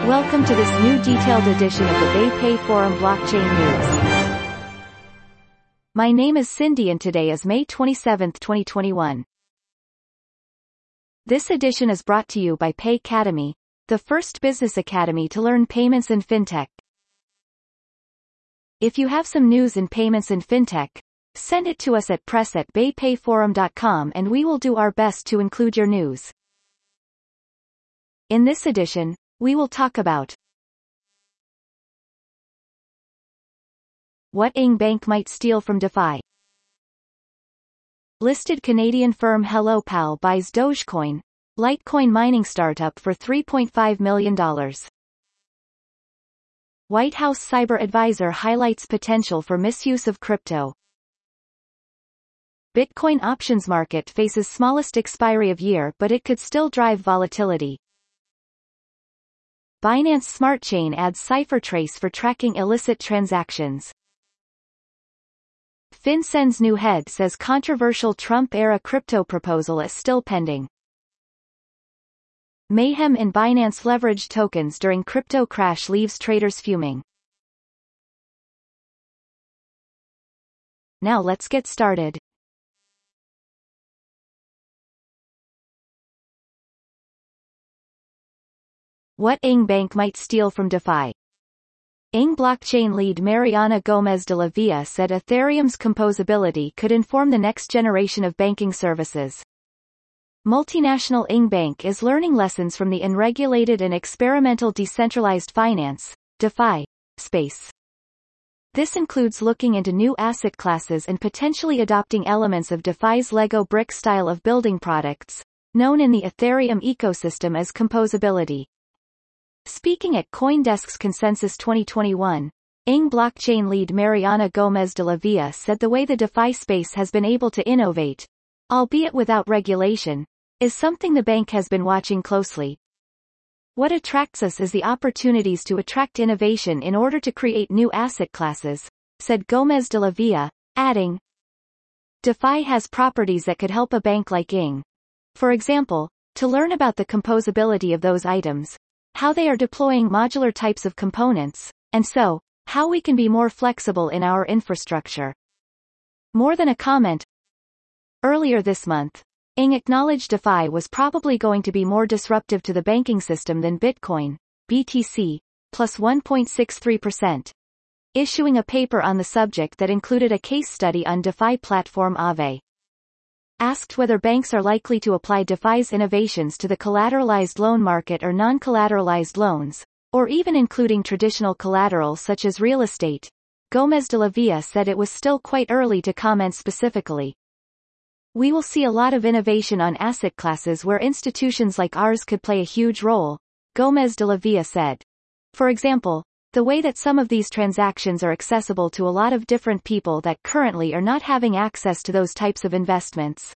Welcome to this new detailed edition of the BayPay Forum Blockchain News. My name is Cindy and today is May 27, 2021. This edition is brought to you by Paycademy, the first business academy to learn payments and fintech. If you have some news in payments and fintech, send it to us at press@baypayforum.com and we will do our best to include your news. In this edition, we will talk about what Ing Bank might steal from DeFi. Listed Canadian firm HelloPal buys Dogecoin, Litecoin mining startup for $3.5 million. White House cyber advisor highlights potential for misuse of crypto. Bitcoin options market faces smallest expiry of year but it could still drive volatility. Binance Smart Chain adds CipherTrace for tracking illicit transactions. FinCEN's new head says controversial Trump-era crypto proposal is still pending. Mayhem in Binance leveraged tokens during crypto crash leaves traders fuming. Now let's get started. What Ing Bank might steal from DeFi. Ing blockchain lead Mariana Gomez de la Villa said Ethereum's composability could inform the next generation of banking services. Multinational Ing Bank is learning lessons from the unregulated and experimental decentralized finance, DeFi, space. This includes looking into new asset classes and potentially adopting elements of DeFi's Lego brick style of building products, known in the Ethereum ecosystem as composability. Speaking at CoinDesk's Consensus 2021, Ing blockchain lead Mariana Gomez de la Villa said the way the DeFi space has been able to innovate, albeit without regulation, is something the bank has been watching closely. What attracts us is the opportunities to attract innovation in order to create new asset classes, said Gomez de la Villa, adding, DeFi has properties that could help a bank like Ing. For example, to learn about the composability of those items, how they are deploying modular types of components, and so, how we can be more flexible in our infrastructure. More than a comment. Earlier this month, Ing acknowledged DeFi was probably going to be more disruptive to the banking system than Bitcoin, BTC, plus 1.63%, issuing a paper on the subject that included a case study on DeFi platform Aave. Asked whether banks are likely to apply DeFi's innovations to the collateralized loan market or non-collateralized loans, or even including traditional collateral such as real estate, Gomez de la Villa said it was still quite early to comment specifically. We will see a lot of innovation on asset classes where institutions like ours could play a huge role, Gomez de la Villa said. For example, the way that some of these transactions are accessible to a lot of different people that currently are not having access to those types of investments.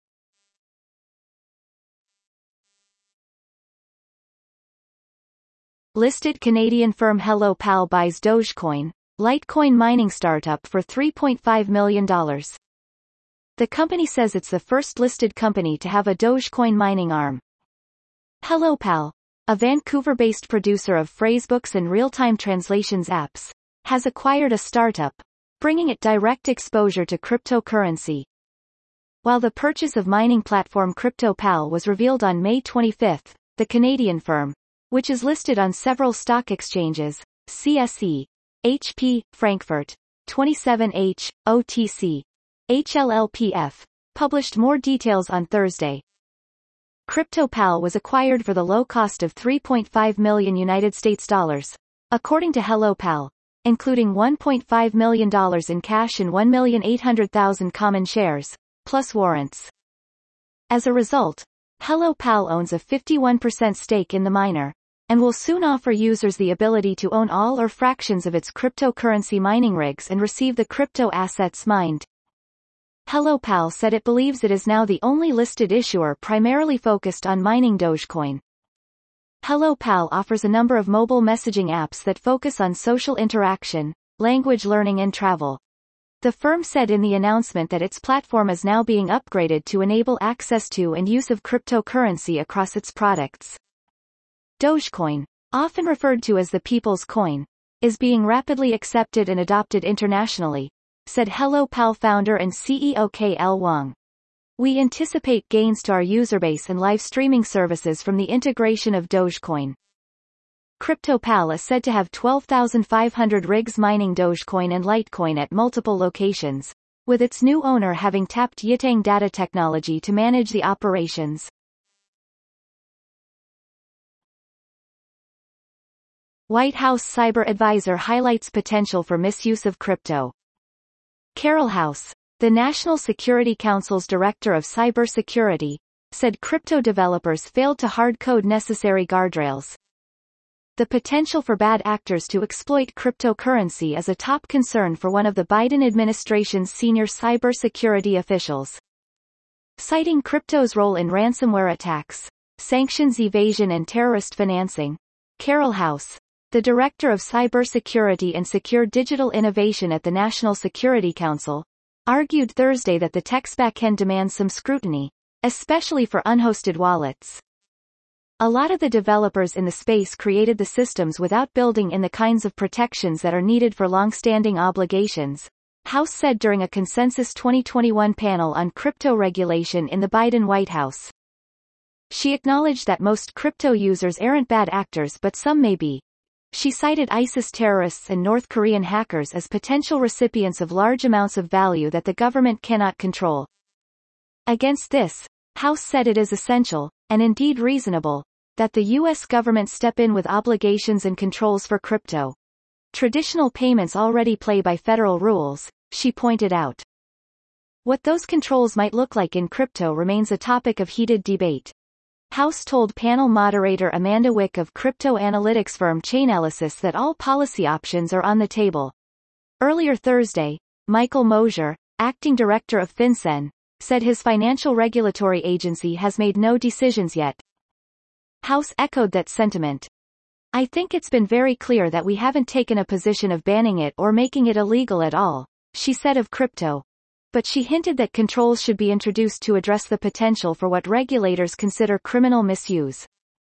Listed Canadian firm HelloPal buys Dogecoin, Litecoin mining startup for $3.5 million. The company says it's the first listed company to have a Dogecoin mining arm. HelloPal, a Vancouver-based producer of phrasebooks and real-time translations apps, has acquired a startup, bringing it direct exposure to cryptocurrency. While the purchase of mining platform CryptoPal was revealed on May 25, the Canadian firm, which is listed on several stock exchanges, CSE, HP, Frankfurt, 27H, OTC, HLLPF, published more details on Thursday. CryptoPal was acquired for the low cost of $3.5 million United States dollars, according to HelloPal, including $1.5 million in cash and 1,800,000 common shares, plus warrants. As a result, HelloPal owns a 51% stake in the miner, and will soon offer users the ability to own all or fractions of its cryptocurrency mining rigs and receive the crypto assets mined. HelloPal said it believes it is now the only listed issuer primarily focused on mining Dogecoin. HelloPal offers a number of mobile messaging apps that focus on social interaction, language learning and travel. The firm said in the announcement that its platform is now being upgraded to enable access to and use of cryptocurrency across its products. Dogecoin, often referred to as the People's Coin, is being rapidly accepted and adopted internationally, said HelloPal founder and CEO KL Wang. We anticipate gains to our user base and live streaming services from the integration of Dogecoin. CryptoPal is said to have 12,500 rigs mining Dogecoin and Litecoin at multiple locations, with its new owner having tapped Yitang data technology to manage the operations. White House cyber advisor highlights potential for misuse of crypto. Carol House, the National Security Council's Director of Cybersecurity, said crypto developers failed to hard-code necessary guardrails. The potential for bad actors to exploit cryptocurrency is a top concern for one of the Biden administration's senior cybersecurity officials. Citing crypto's role in ransomware attacks, sanctions evasion and terrorist financing, Carol House, the Director of Cybersecurity and Secure Digital Innovation at the National Security Council, argued Thursday that the tech's backend demands some scrutiny, especially for unhosted wallets. A lot of the developers in the space created the systems without building in the kinds of protections that are needed for long-standing obligations, House said during a Consensus 2021 panel on crypto regulation in the Biden White House. She acknowledged that most crypto users aren't bad actors but some may be. She cited ISIS terrorists and North Korean hackers as potential recipients of large amounts of value that the government cannot control. Against this, House said it is essential, and indeed reasonable, that the U.S. government step in with obligations and controls for crypto. Traditional payments already play by federal rules, she pointed out. What those controls might look like in crypto remains a topic of heated debate. House told panel moderator Amanda Wick of crypto analytics firm Chainalysis that all policy options are on the table. Earlier Thursday, Michael Mosier, acting director of FinCEN, said his financial regulatory agency has made no decisions yet. House echoed that sentiment. I think it's been very clear that we haven't taken a position of banning it or making it illegal at all, she said of crypto. But she hinted that controls should be introduced to address the potential for what regulators consider criminal misuse.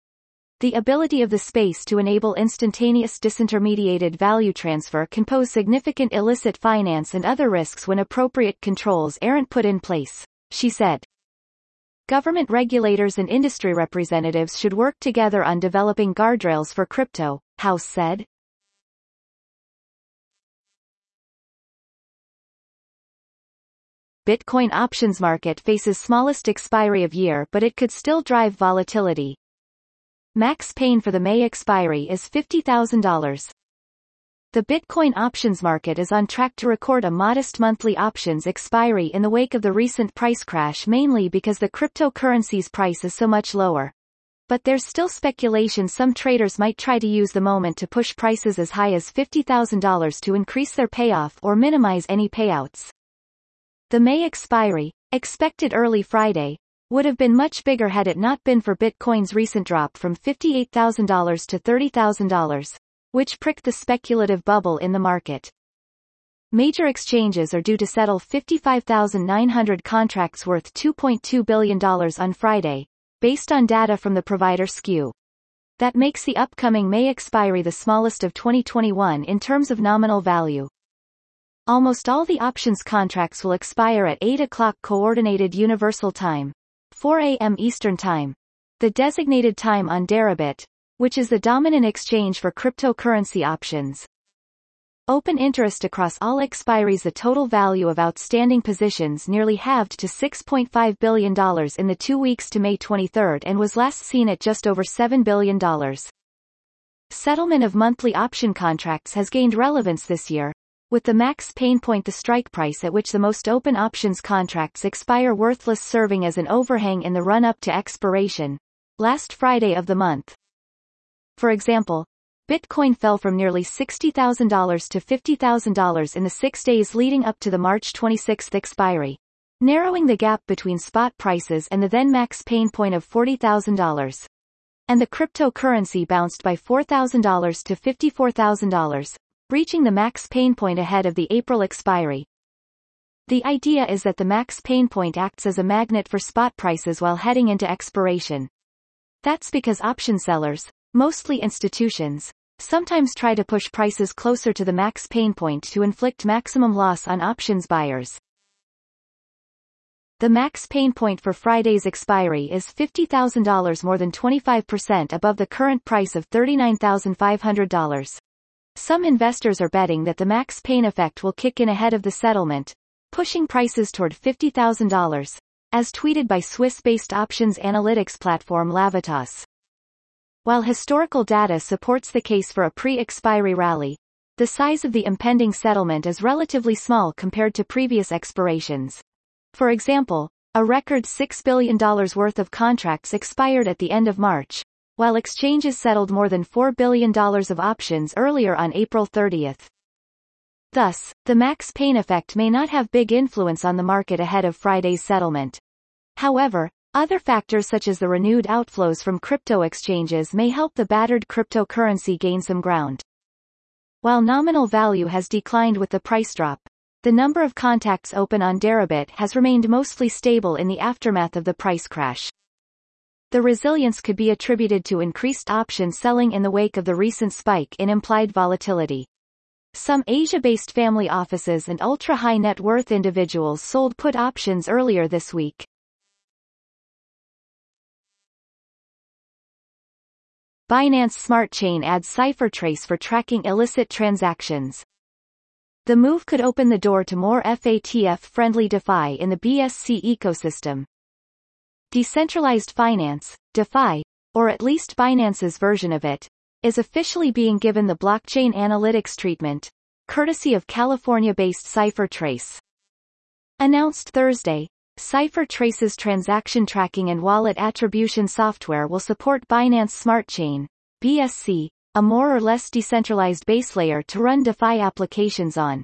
The ability of the space to enable instantaneous disintermediated value transfer can pose significant illicit finance and other risks when appropriate controls aren't put in place, she said. Government regulators and industry representatives should work together on developing guardrails for crypto, House said. Bitcoin options market faces smallest expiry of year but it could still drive volatility. Max pain for the May expiry is $50,000. The Bitcoin options market is on track to record a modest monthly options expiry in the wake of the recent price crash, mainly because the cryptocurrency's price is so much lower. But there's still speculation some traders might try to use the moment to push prices as high as $50,000 to increase their payoff or minimize any payouts. The May expiry, expected early Friday, would have been much bigger had it not been for Bitcoin's recent drop from $58,000 to $30,000. Which pricked the speculative bubble in the market. Major exchanges are due to settle 55,900 contracts worth $2.2 billion on Friday, based on data from the provider Skew. That makes the upcoming May expiry the smallest of 2021 in terms of nominal value. Almost all the options contracts will expire at 8 o'clock Coordinated Universal Time, 4 a.m. Eastern Time, the designated time on Deribit, which is the dominant exchange for cryptocurrency options. Open interest across all expiries. The total value of outstanding positions nearly halved to $6.5 billion in the 2 weeks to May 23 and was last seen at just over $7 billion. Settlement of monthly option contracts has gained relevance this year, with the max pain point, the strike price at which the most open options contracts expire, worthless, serving as an overhang in the run-up to expiration, last Friday of the month. For example, Bitcoin fell from nearly $60,000 to $50,000 in the 6 days leading up to the March 26 expiry, narrowing the gap between spot prices and the then max pain point of $40,000. And the cryptocurrency bounced by $4,000 to $54,000, reaching the max pain point ahead of the April expiry. The idea is that the max pain point acts as a magnet for spot prices while heading into expiration. That's because option sellers, mostly institutions, sometimes try to push prices closer to the max pain point to inflict maximum loss on options buyers. The max pain point for Friday's expiry is $50,000, more than 25% above the current price of $39,500. Some investors are betting that the max pain effect will kick in ahead of the settlement, pushing prices toward $50,000, as tweeted by Swiss-based options analytics platform Lavitas. While historical data supports the case for a pre-expiry rally, the size of the impending settlement is relatively small compared to previous expirations. For example, a record $6 billion worth of contracts expired at the end of March, while exchanges settled more than $4 billion of options earlier on April 30. Thus, the max pain effect may not have big influence on the market ahead of Friday's settlement. However, other factors such as the renewed outflows from crypto exchanges may help the battered cryptocurrency gain some ground. While nominal value has declined with the price drop, the number of contacts open on Deribit has remained mostly stable in the aftermath of the price crash. The resilience could be attributed to increased option selling in the wake of the recent spike in implied volatility. Some Asia-based family offices and ultra-high net worth individuals sold put options earlier this week. Binance Smart Chain adds CipherTrace for tracking illicit transactions. The move could open the door to more FATF-friendly DeFi in the BSC ecosystem. Decentralized finance, DeFi, or at least Binance's version of it, is officially being given the blockchain analytics treatment, courtesy of California-based CipherTrace. Announced Thursday, CipherTrace's transaction tracking and wallet attribution software will support Binance Smart Chain, BSC, a more or less decentralized base layer to run DeFi applications on.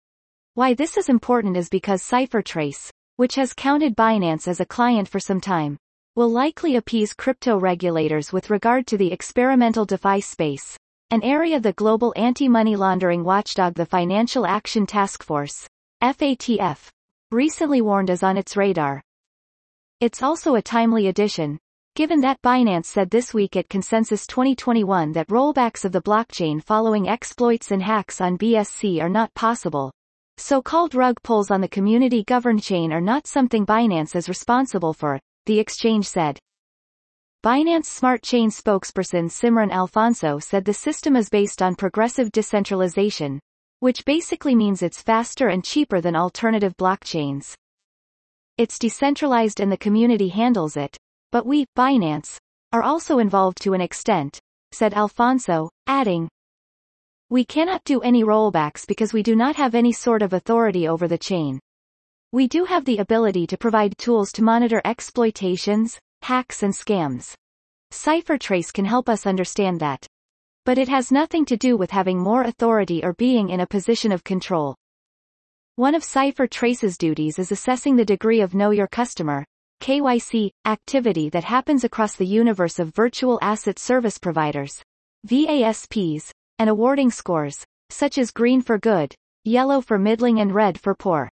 Why this is important is because CipherTrace, which has counted Binance as a client for some time, will likely appease crypto regulators with regard to the experimental DeFi space, an area the global anti-money laundering watchdog the Financial Action Task Force, FATF, recently warned is on its radar. It's also a timely addition, given that Binance said this week at Consensus 2021 that rollbacks of the blockchain following exploits and hacks on BSC are not possible. So-called rug pulls on the community-governed chain are not something Binance is responsible for, the exchange said. Binance Smart Chain spokesperson Simran Alfonso said the system is based on progressive decentralization, which basically means it's faster and cheaper than alternative blockchains. It's decentralized and the community handles it, but we, Binance, are also involved to an extent, said Alfonso, adding, "We cannot do any rollbacks because we do not have any sort of authority over the chain. We do have the ability to provide tools to monitor exploitations, hacks and scams. CipherTrace can help us understand that. But it has nothing to do with having more authority or being in a position of control." One of CipherTrace's duties is assessing the degree of Know Your Customer, KYC, activity that happens across the universe of virtual asset service providers, VASPs, and awarding scores, such as green for good, yellow for middling and red for poor.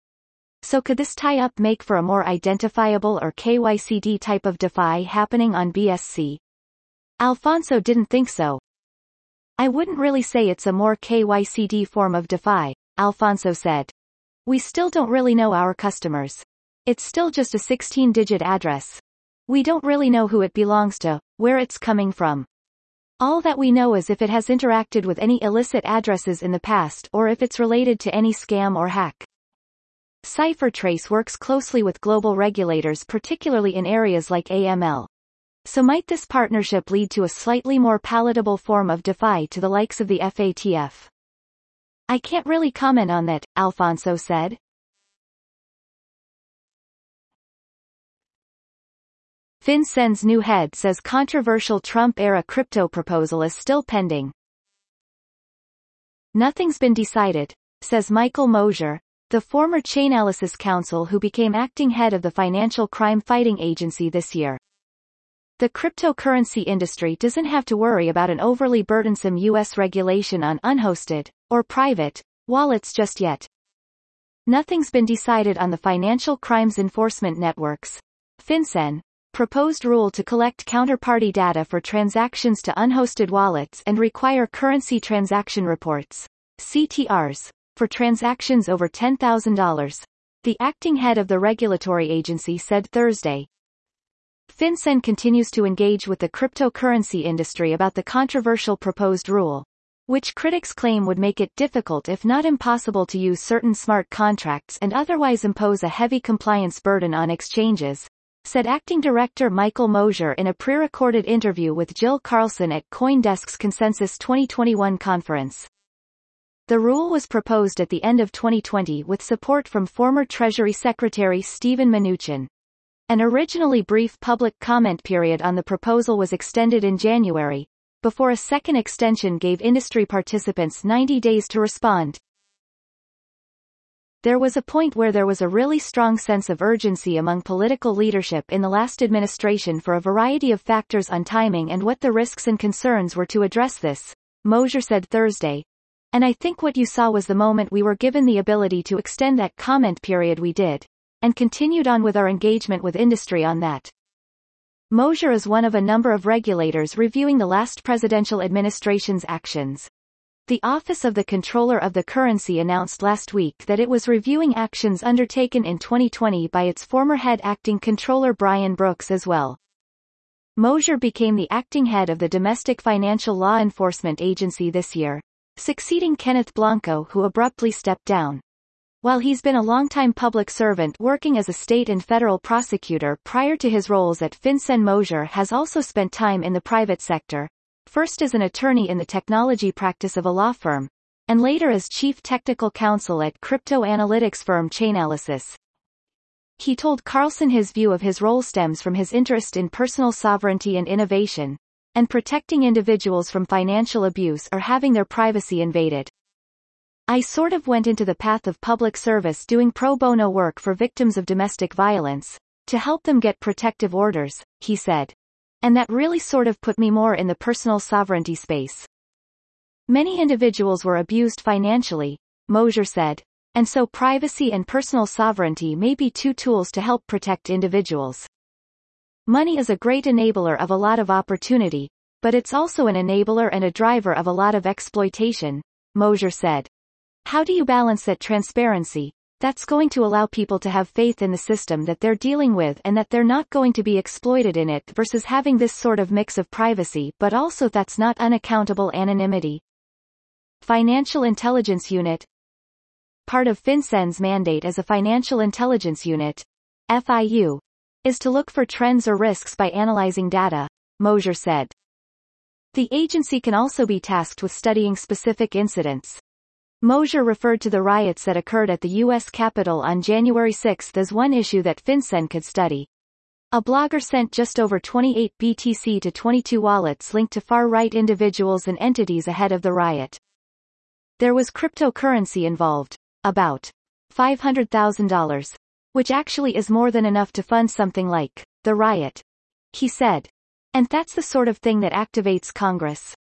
So could this tie-up make for a more identifiable or KYCD type of DeFi happening on BSC? Alfonso didn't think so. "I wouldn't really say it's a more KYCD form of DeFi," Alfonso said. "We still don't really know our customers. It's still just a 16-digit address. We don't really know who it belongs to, where it's coming from. All that we know is if it has interacted with any illicit addresses in the past or if it's related to any scam or hack." CipherTrace works closely with global regulators, particularly in areas like AML. So might this partnership lead to a slightly more palatable form of DeFi to the likes of the FATF? "I can't really comment on that," Alfonso said. FinCEN's new head says controversial Trump-era crypto proposal is still pending. "Nothing's been decided," says Michael Mosier, the former Chainalysis counsel who became acting head of the Financial Crime Fighting Agency this year. The cryptocurrency industry doesn't have to worry about an overly burdensome U.S. regulation on unhosted, or private, wallets just yet. Nothing's been decided on the Financial Crimes Enforcement Networks, FinCEN, proposed rule to collect counterparty data for transactions to unhosted wallets and require currency transaction reports, CTRs, for transactions over $10,000. The acting head of the regulatory agency said Thursday. FinCEN continues to engage with the cryptocurrency industry about the controversial proposed rule, which critics claim would make it difficult if not impossible to use certain smart contracts and otherwise impose a heavy compliance burden on exchanges, said Acting Director Michael Mosier in a pre-recorded interview with Jill Carlson at CoinDesk's Consensus 2021 conference. The rule was proposed at the end of 2020 with support from former Treasury Secretary Steven Mnuchin. An originally brief public comment period on the proposal was extended in January, before a second extension gave industry participants 90 days to respond. There was a point where there was a really strong sense of urgency among political leadership in the last administration for a variety of factors on timing and what the risks and concerns were to address this, Mosier said Thursday. And I think what you saw was the moment we were given the ability to extend that comment period we did, and continued on with our engagement with industry on that. Mosier is one of a number of regulators reviewing the last presidential administration's actions. The Office of the Comptroller of the Currency announced last week that it was reviewing actions undertaken in 2020 by its former head acting controller Brian Brooks as well. Mosier became the acting head of the Domestic Financial Law Enforcement Agency this year, succeeding Kenneth Blanco, who abruptly stepped down. While he's been a longtime public servant working as a state and federal prosecutor prior to his roles at FinCEN, Mosier has also spent time in the private sector, first as an attorney in the technology practice of a law firm, and later as chief technical counsel at crypto analytics firm Chainalysis. He told Carlson his view of his role stems from his interest in personal sovereignty and innovation, and protecting individuals from financial abuse or having their privacy invaded. I sort of went into the path of public service doing pro bono work for victims of domestic violence, to help them get protective orders, he said. And that really sort of put me more in the personal sovereignty space. Many individuals were abused financially, Mosier said, and so privacy and personal sovereignty may be two tools to help protect individuals. Money is a great enabler of a lot of opportunity, but it's also an enabler and a driver of a lot of exploitation, Mosier said. How do you balance that transparency, that's going to allow people to have faith in the system that they're dealing with and that they're not going to be exploited in it versus having this sort of mix of privacy but also that's not unaccountable anonymity? Financial Intelligence Unit. Part of FinCEN's mandate as a financial intelligence unit, FIU, is to look for trends or risks by analyzing data, Mosier said. The agency can also be tasked with studying specific incidents. Mosier referred to the riots that occurred at the U.S. Capitol on January 6 as one issue that FinCEN could study. A blogger sent just over 28 BTC to 22 wallets linked to far-right individuals and entities ahead of the riot. There was cryptocurrency involved, about $500,000, which actually is more than enough to fund something like the riot, he said. And that's the sort of thing that activates Congress.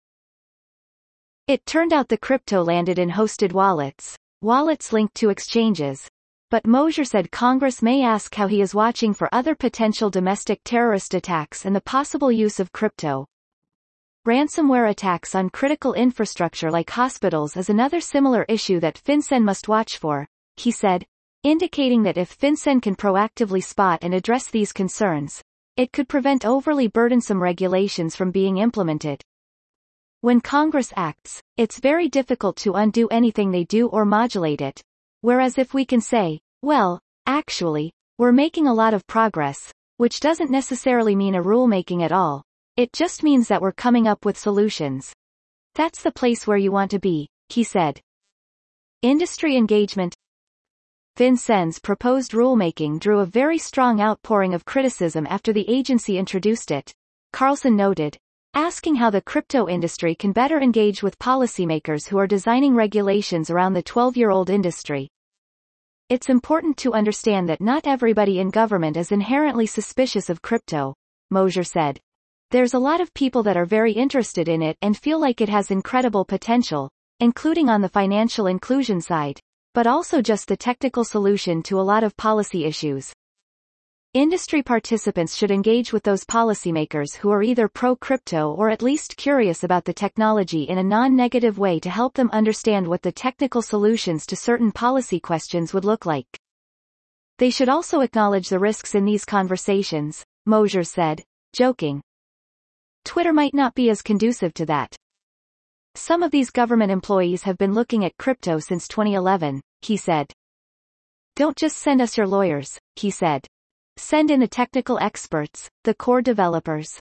It turned out the crypto landed in hosted wallets linked to exchanges. But Mosier said Congress may ask how he is watching for other potential domestic terrorist attacks and the possible use of crypto. Ransomware attacks on critical infrastructure like hospitals is another similar issue that FinCEN must watch for, he said, indicating that if FinCEN can proactively spot and address these concerns, it could prevent overly burdensome regulations from being implemented. When Congress acts, it's very difficult to undo anything they do or modulate it. Whereas if we can say, well, actually, we're making a lot of progress, which doesn't necessarily mean a rulemaking at all, it just means that we're coming up with solutions. That's the place where you want to be, he said. Industry engagement. FinCEN's proposed rulemaking drew a very strong outpouring of criticism after the agency introduced it, Carlson noted, asking how the crypto industry can better engage with policymakers who are designing regulations around the 12-year-old industry. It's important to understand that not everybody in government is inherently suspicious of crypto, Mosier said. There's a lot of people that are very interested in it and feel like it has incredible potential, including on the financial inclusion side, but also just the technical solution to a lot of policy issues. Industry participants should engage with those policymakers who are either pro-crypto or at least curious about the technology in a non-negative way to help them understand what the technical solutions to certain policy questions would look like. They should also acknowledge the risks in these conversations, Mosier said, joking. Twitter might not be as conducive to that. Some of these government employees have been looking at crypto since 2011, he said. Don't just send us your lawyers, he said. Send in the technical experts, the core developers.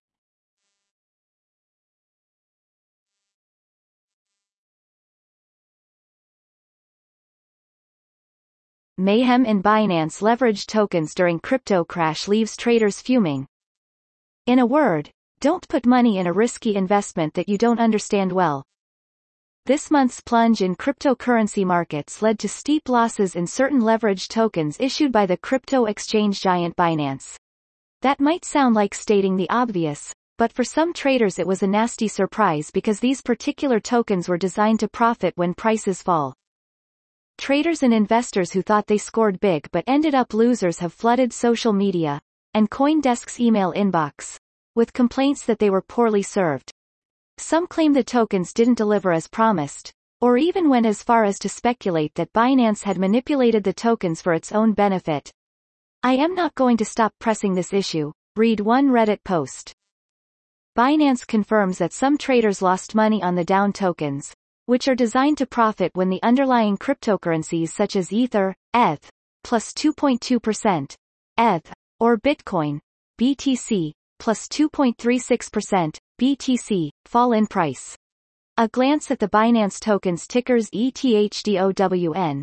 Mayhem in Binance leveraged tokens during crypto crash leaves traders fuming. In a word, don't put money in a risky investment that you don't understand well. This month's plunge in cryptocurrency markets led to steep losses in certain leveraged tokens issued by the crypto exchange giant Binance. That might sound like stating the obvious, but for some traders it was a nasty surprise because these particular tokens were designed to profit when prices fall. Traders and investors who thought they scored big but ended up losers have flooded social media and CoinDesk's email inbox with complaints that they were poorly served. Some claim the tokens didn't deliver as promised, or even went as far as to speculate that Binance had manipulated the tokens for its own benefit. I am not going to stop pressing this issue, read one Reddit post. Binance confirms that some traders lost money on the down tokens, which are designed to profit when the underlying cryptocurrencies such as Ether, ETH, plus 2.2%, ETH, or Bitcoin, BTC, plus 2.36%, BTC, fall in price. A glance at the Binance token's tickers ETHDOWN,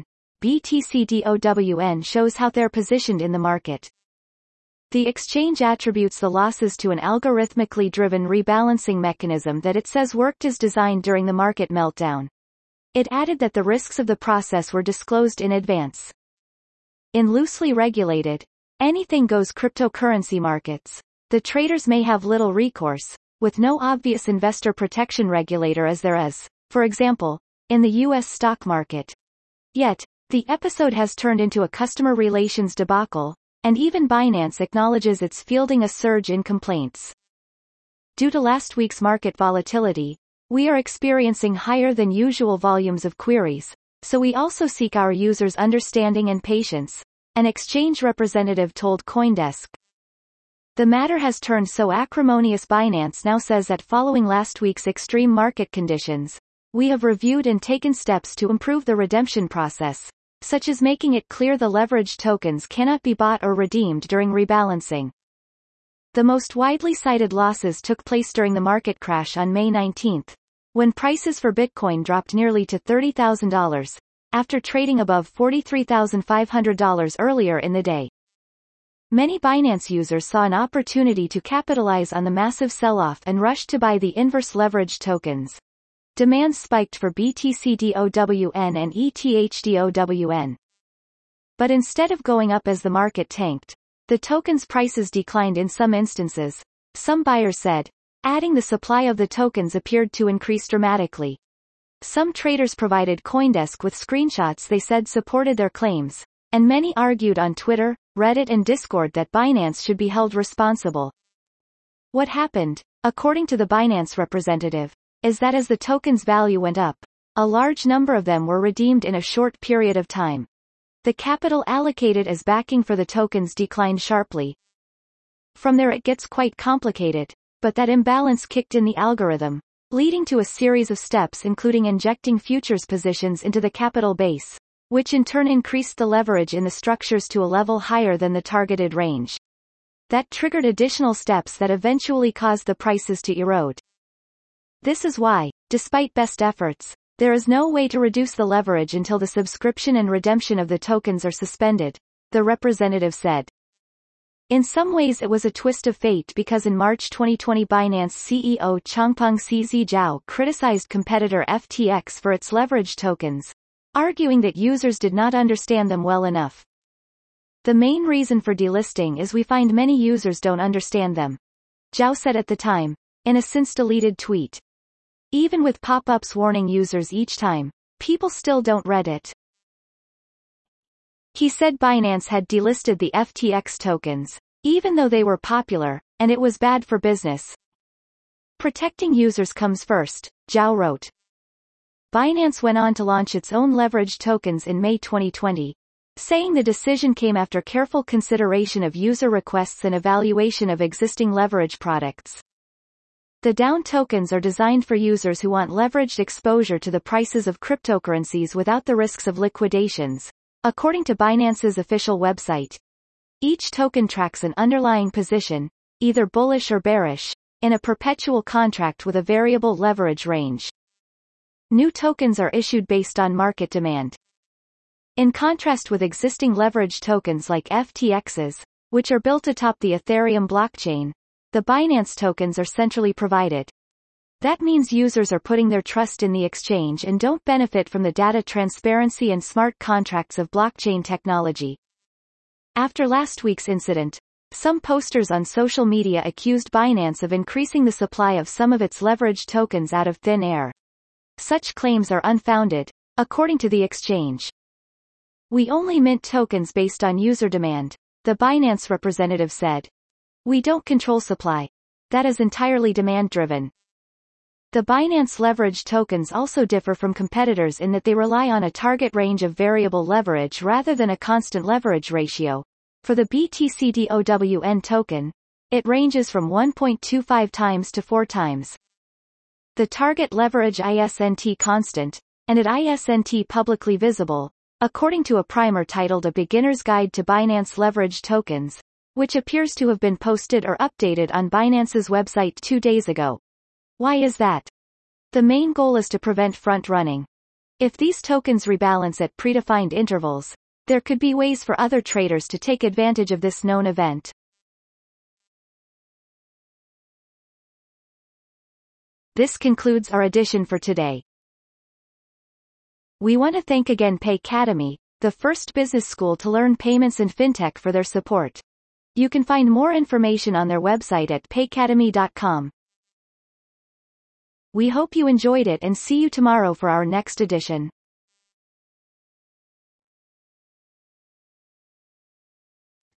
BTCDOWN shows how they're positioned in the market. The exchange attributes the losses to an algorithmically driven rebalancing mechanism that it says worked as designed during the market meltdown. It added that the risks of the process were disclosed in advance. In loosely regulated, anything-goes cryptocurrency markets, the traders may have little recourse, with no obvious investor protection regulator as there is, for example, in the U.S. stock market. Yet, the episode has turned into a customer relations debacle, and even Binance acknowledges it's fielding a surge in complaints. Due to last week's market volatility, we are experiencing higher than usual volumes of queries, so we also seek our users' understanding and patience, an exchange representative told CoinDesk. The matter has turned so acrimonious. Binance now says that following last week's extreme market conditions, we have reviewed and taken steps to improve the redemption process, such as making it clear the leveraged tokens cannot be bought or redeemed during rebalancing. The most widely cited losses took place during the market crash on May 19, when prices for Bitcoin dropped nearly to $30,000, after trading above $43,500 earlier in the day. Many Binance users saw an opportunity to capitalize on the massive sell-off and rushed to buy the inverse leveraged tokens. Demand spiked for BTCDOWN and ETHDOWN. But instead of going up as the market tanked, the tokens' prices declined in some instances, some buyers said, adding the supply of the tokens appeared to increase dramatically. Some traders provided CoinDesk with screenshots they said supported their claims, and many argued on Twitter, Reddit and Discord that Binance should be held responsible. What happened, according to the Binance representative, is that as the token's value went up, a large number of them were redeemed in a short period of time. The capital allocated as backing for the tokens declined sharply. From there it gets quite complicated, but that imbalance kicked in the algorithm, leading to a series of steps including injecting futures positions into the capital base, which in turn increased the leverage in the structures to a level higher than the targeted range. That triggered additional steps that eventually caused the prices to erode. This is why, despite best efforts, there is no way to reduce the leverage until the subscription and redemption of the tokens are suspended, the representative said. In some ways it was a twist of fate because in March 2020 Binance CEO Changpeng CZ Zhao criticized competitor FTX for its leveraged tokens, arguing that users did not understand them well enough. The main reason for delisting is we find many users don't understand them, Zhao said at the time, in a since-deleted tweet. Even with pop-ups warning users each time, people still don't read it. He said Binance had delisted the FTX tokens, even though they were popular, and it was bad for business. Protecting users comes first, Zhao wrote. Binance went on to launch its own leveraged tokens in May 2020, saying the decision came after careful consideration of user requests and evaluation of existing leverage products. The DAON tokens are designed for users who want leveraged exposure to the prices of cryptocurrencies without the risks of liquidations, according to Binance's official website. Each token tracks an underlying position, either bullish or bearish, in a perpetual contract with a variable leverage range. New tokens are issued based on market demand. In contrast with existing leverage tokens like FTXs, which are built atop the Ethereum blockchain, the Binance tokens are centrally provided. That means users are putting their trust in the exchange and don't benefit from the data transparency and smart contracts of blockchain technology. After last week's incident, some posters on social media accused Binance of increasing the supply of some of its leveraged tokens out of thin air. Such claims are unfounded, according to the exchange. We only mint tokens based on user demand, the Binance representative said. We don't control supply. That is entirely demand-driven. The Binance leveraged tokens also differ from competitors in that they rely on a target range of variable leverage rather than a constant leverage ratio. For the BTCDOWN token, it ranges from 1.25 times to 4 times. The target leverage ISNT constant, and at ISNT publicly visible, according to a primer titled A Beginner's Guide to Binance Leveraged Tokens, which appears to have been posted or updated on Binance's website 2 days ago. Why is that? The main goal is to prevent front-running. If these tokens rebalance at predefined intervals, there could be ways for other traders to take advantage of this known event. This concludes our edition for today. We want to thank again Paycademy, the first business school to learn payments and fintech, for their support. You can find more information on their website at paycademy.com. We hope you enjoyed it and see you tomorrow for our next edition.